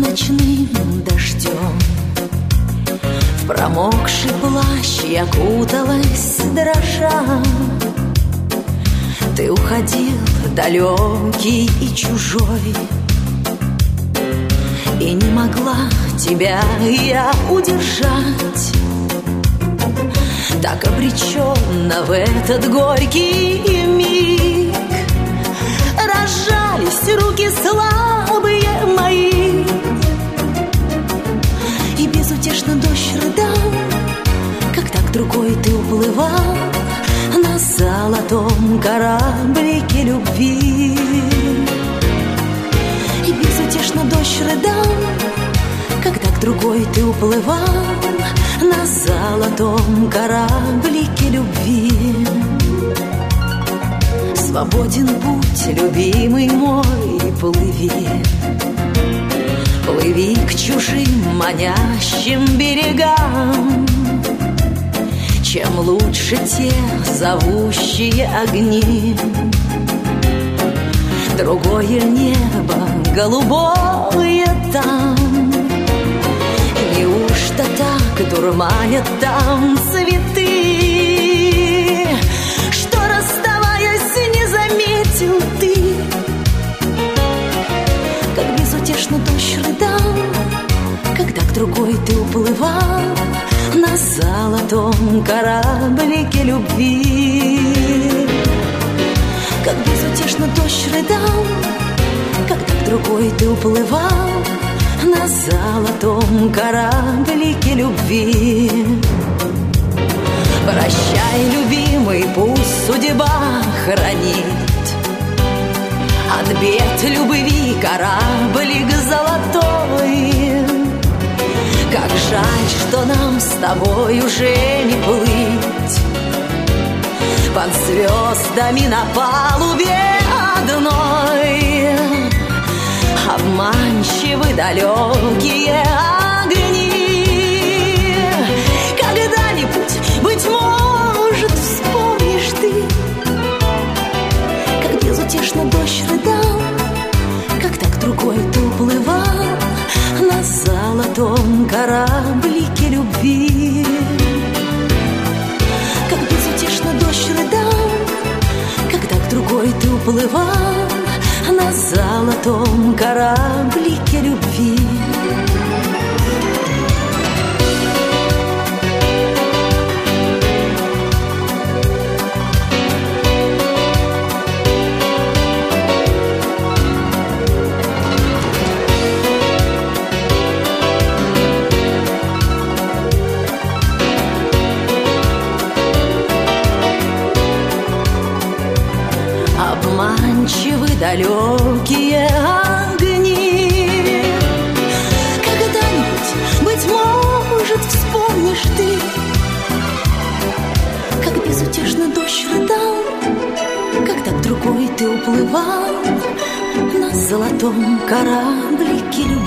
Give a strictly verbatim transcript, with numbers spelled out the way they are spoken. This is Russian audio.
ночным дождем. В промокший плащ я куталась, дрожа. Ты уходил далекий и чужой, и не могла тебя я удержать. Так обреченно в этот горький миг разжались руки слабые мои, и безутешно дождь рыдал, когда к другой ты уплывал на золотом кораблике любви. И безутешно дождь рыдал, когда к другой ты уплывал на золотом кораблике любви. Свободен путь, любимый мой, плыви. Плыви к чужим манящим берегам. Чем лучше те зовущие огни, другое небо голубое там. Неужто так дурманят там цветы, что, расставаясь, не заметил ты? Как безутешно дождь рыдал, когда к другой ты уплывал на золотом кораблике любви. Как безутешно дождь рыдал, когда к другой ты уплывал на золотом кораблике любви. Прощай, любимый, пусть судьба хранит от бед любви кораблик золотой. Как жаль, что нам с тобой уже не плыть под звездами на палубе одной. Обманчивы далекие огни. Когда-нибудь, быть может, вспомнишь ты, как безутешно дождь рыдал, когда к другой ты уплывал на золотом кораблике любви. Как безутешно дождь рыдал, когда к другой ты уплывал на золотом кораблике любви. Обманчивы далекие огни. Когда-нибудь, быть может, вспомнишь ты, как безутешно дождь рыдал, когда к другой ты уплывал на золотом кораблике любви.